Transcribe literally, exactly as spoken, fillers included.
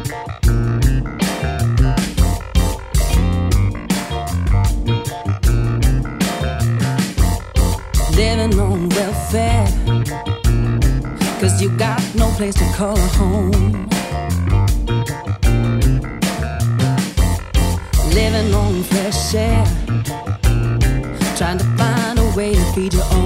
Living on welfare, 'cause you got no place to call home. Living on fresh air, trying to find a way to feed your own.